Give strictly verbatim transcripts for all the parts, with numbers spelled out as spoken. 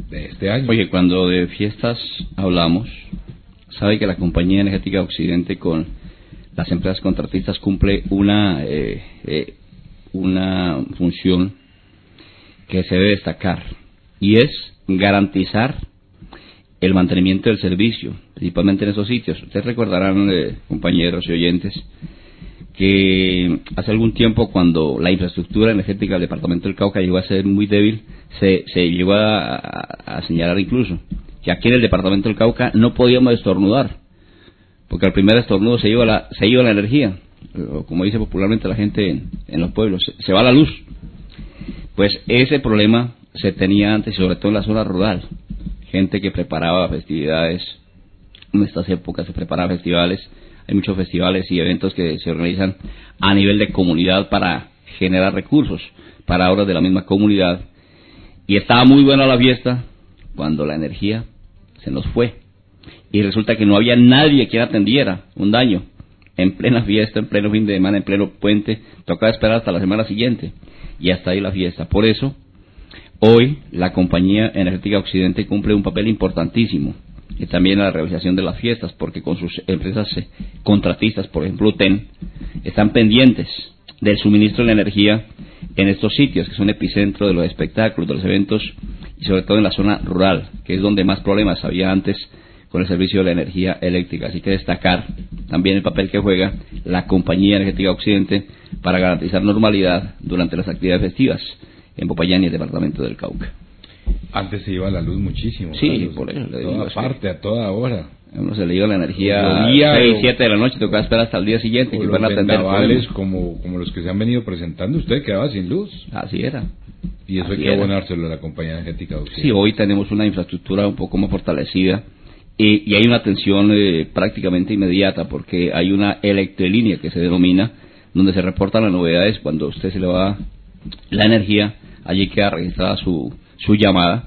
de este año. Oye, cuando de fiestas hablamos, sabe que la Compañía Energética Occidente con las empresas contratistas cumple una eh, eh, una función que se debe destacar, y es garantizar el mantenimiento del servicio, principalmente en esos sitios. Ustedes recordarán, eh, compañeros y oyentes, que hace algún tiempo, cuando la infraestructura energética del departamento del Cauca llegó a ser muy débil, se, se llegó a, a, a señalar incluso que aquí en el departamento del Cauca no podíamos estornudar, porque al primer estornudo se iba la, se iba la energía, o como dice popularmente la gente en, en los pueblos, se, se va la luz. Pues ese problema se tenía antes, sobre todo en la zona rural. Gente que preparaba festividades, en estas épocas se preparaban festivales, hay muchos festivales y eventos que se organizan a nivel de comunidad para generar recursos para obras de la misma comunidad, y estaba muy buena la fiesta cuando la energía se nos fue, y resulta que no había nadie quien atendiera un daño en plena fiesta, en pleno fin de semana, en pleno puente. Tocaba esperar hasta la semana siguiente, y hasta ahí la fiesta. Por eso hoy la Compañía Energética Occidente cumple un papel importantísimo, y también en la realización de las fiestas, porque con sus empresas contratistas, por ejemplo U T E N, están pendientes del suministro de la energía en estos sitios, que son epicentro de los espectáculos, de los eventos, y sobre todo en la zona rural, que es donde más problemas había antes con el servicio de la energía eléctrica. Así que destacar también el papel que juega la Compañía Energética Occidente para garantizar normalidad durante las actividades festivas en Popayán y el departamento del Cauca. Antes se iba la luz muchísimo. Sí, Carlos, por eso. A toda parte, a toda hora. A uno se le iba la energía a Llovía, seis, o- siete de la noche, tocaba esperar hasta el día siguiente que O fueran a los atender el vendavales, problema. como, como los que se han venido presentando, usted quedaba sin luz. Así era. Y eso Así hay que era. abonárselo a la Compañía Energética Occidente. Sí, hoy tenemos una infraestructura un poco más fortalecida, y, y hay una atención eh, prácticamente inmediata, porque hay una electrolínea que se denomina, donde se reportan las novedades cuando a usted se le va la energía. Allí queda registrada su, su llamada,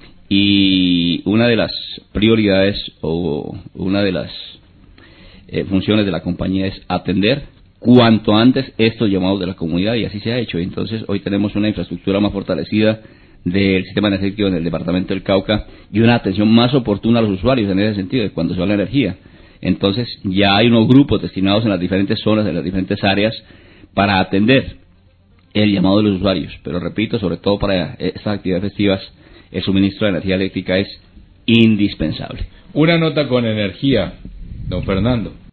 y una de las prioridades o una de las eh, funciones de la compañía es atender cuanto antes estos llamados de la comunidad, y así se ha hecho. Entonces hoy tenemos una infraestructura más fortalecida del sistema energético en el departamento del Cauca, y una atención más oportuna a los usuarios en ese sentido, de cuando se va la energía. Entonces ya hay unos grupos destinados en las diferentes zonas, en las diferentes áreas, para atender el llamado de los usuarios. Pero repito, sobre todo para estas actividades festivas, el suministro de energía eléctrica es indispensable. Una nota con energía, don Fernando.